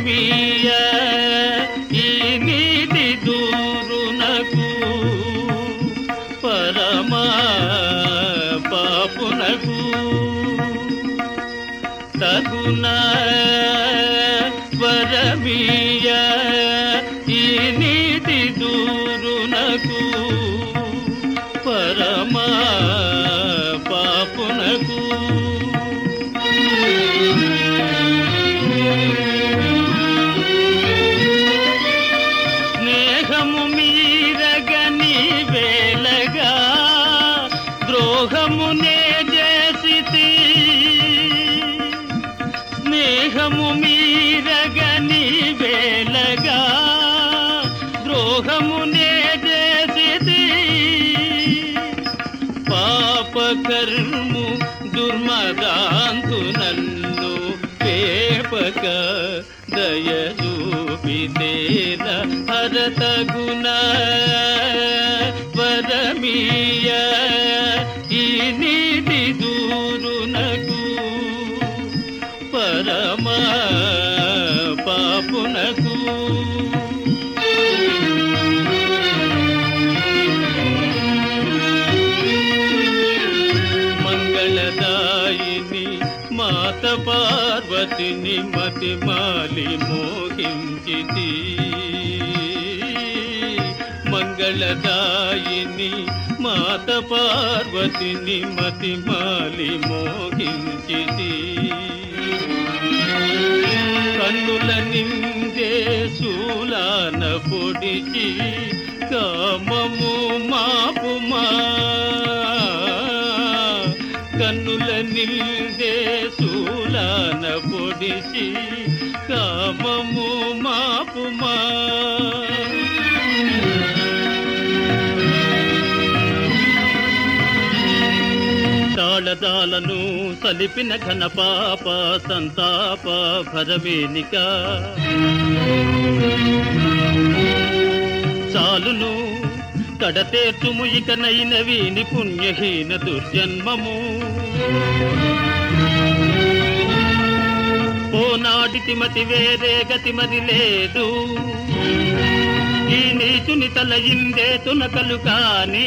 వరమీయ ఈ నీతి దూరునకు పరమా పాపునకు తగున వరమీయ ఈ నీతి దూరునకు పరమా పాపునకు స్నేహము మీరగని వేలగా ద్రోహమునే చేసితి స్నేహము మీరగని వేలగా ద్రోహమునే చేసితి పాపకర్ము దుర్మదాంతు నన్ను పేపక దయచూపితేన హరతగుణ వరమీయ ఈ నీతి దూరునకు పరమా పాపునకు మంగళదాయిని మాత పార్వతిని మతిమాలి మోహించితి మంగళదాయిని మాత పార్వతిని మతిమాలి మోహించితి కన్నుల నిందే శూలాన పొడిచి కామము మాపుమా కన్నుల నిందే శూలాన పొడిచి కామము మాపుమా తాళదాలను సలిపిన ఘన పాప సంతాప భరవేనిక చాలును కడతేర్చుము ఇకనైన వీని పుణ్యహీన దుర్జన్మము పోనాటితి మతి వేరే గతి మరి లేదు ఈ నీచుని తల ఇందే తునకలు కాని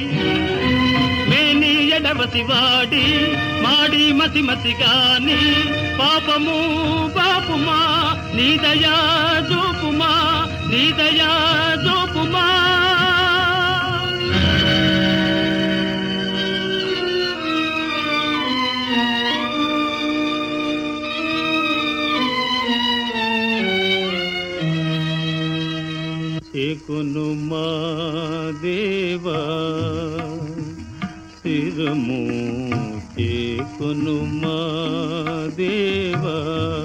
మేని ఎడవసి వాడి మాడి మతి మతి గాని పాపము పాపుమా నీ దయా జోపుమా నీ దయా జోపుమా చేకును మా దేవా శిరము చేకును మా దేవా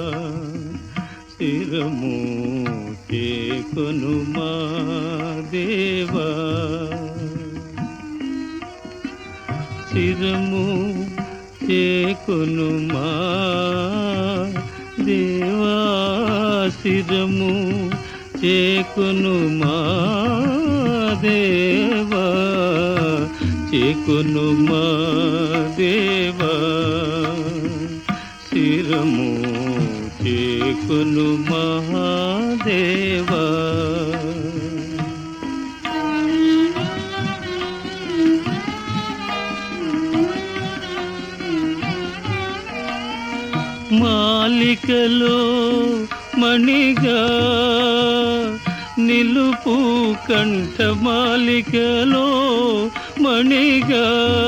శిరము చేకును మా దేవా శిరము చేకును మా దేవా శిరము చేకును మా దేవా చేకును మా దేవా శిరము చేకును మహాదేవా మాలికలో మణిగా నిలుపు కంఠమాలికలో మణిగా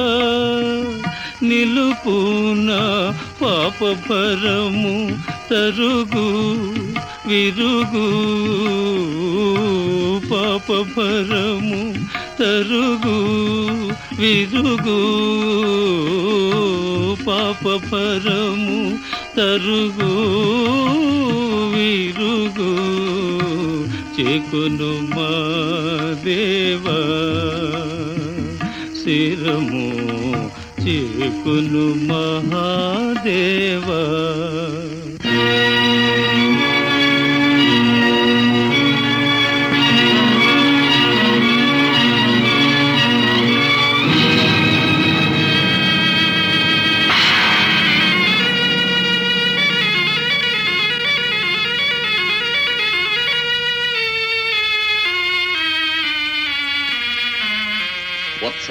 నిలుపున పాపభరము తరుగు విరుగు పాపభరము తరుగు విరుగు పాపభరము తరుగు విరుగు చేకును మా దేవా శిరము చేకును మహాదేవా వత్స,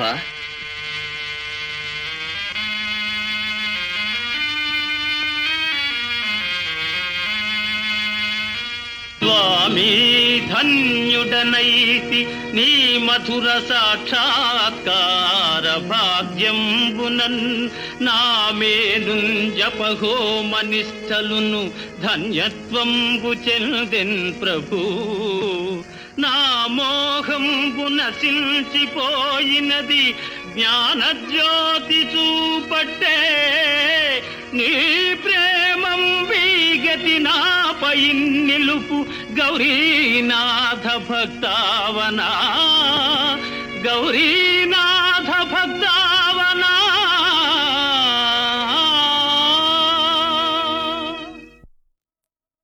స్వామి ధన్యుడనైతి నీ మధుర సాక్షాత్కార భాగ్యంబునన్ నామేను జపహోమనిష్టలును ధన్యత్వంబు చెందెన్ ప్రభు. నా మోహంబు నశించిపోయినది జ్ఞానజ్యోతి చూపట్టే. నీ ప్రేమం వీగతి నాపై నిలుపు గౌరీనాథ భక్తావనా, గౌరీనాథ